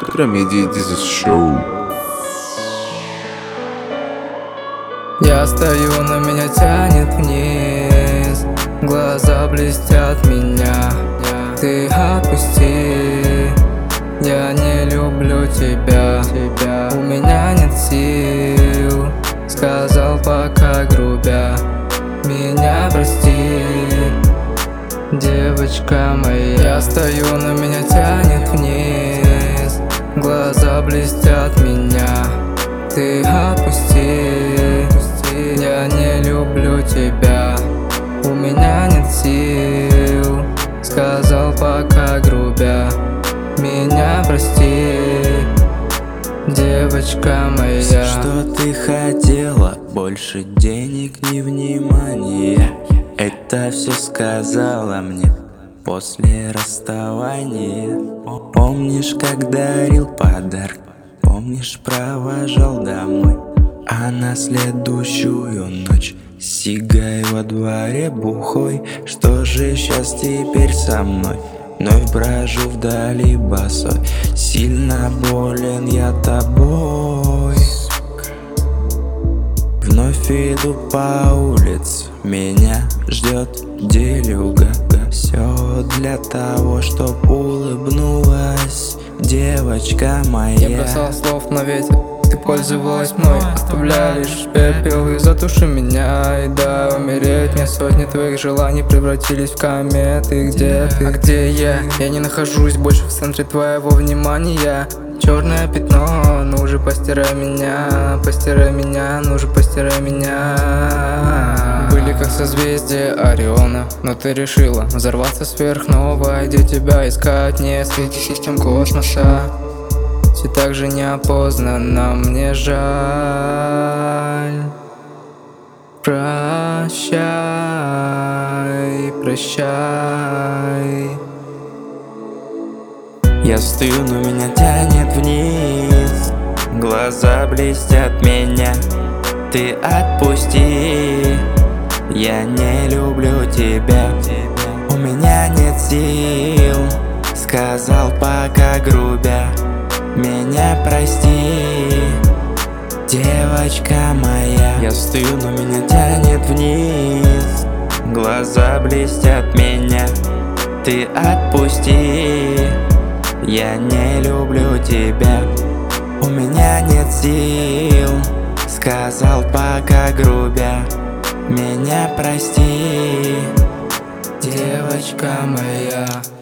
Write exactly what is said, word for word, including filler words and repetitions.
Comedy This is Show. Я стою, но меня тянет вниз, глаза блестят меня. Ты отпусти, я не люблю тебя. У меня нет сил, сказал пока грубя. Меня прости, девочка моя. Я стою, но меня тянет вниз, глаза блестят меня. Ты отпусти, я не люблю тебя. У меня нет сил, сказал пока грубя. Меня прости, девочка моя. Что ты хотела? Больше денег, не внимания. Это все сказала мне после расставания. Помнишь, как дарил подарок? Помнишь, провожал домой? А на следующую ночь сигай во дворе бухой. Что же сейчас теперь со мной? Вновь брожу вдали босой. Сильно болен я тобой. Вновь иду по улице, меня ждет делюга. Все для того, чтоб улыбнулась девочка моя. Я бросал слов на ветер, ты пользовалась мной, оставляя лишь пепел и затуши меня. И да, умереть мне сотни твоих желаний превратились в кометы. Где ты? А где я? Я не нахожусь больше в центре твоего внимания. Черное пятно, ну же постирай меня, постирай меня, ну же постирай меня. Были как созвездия Ориона, но ты решила взорваться сверхновой. Где тебя искать, не среди систем космоса. Все так же неопознанно, мне жаль. Прощай, прощай. Я стою, но меня тянет вниз, глаза блестят меня. Ты отпусти, я не люблю тебя. У меня нет сил, сказал пока грубя. Меня прости, девочка моя. Я стою, но меня тянет вниз, глаза блестят меня. Ты отпусти, я не люблю тебя. У меня нет сил, сказал пока грубя. Меня прости, девочка моя.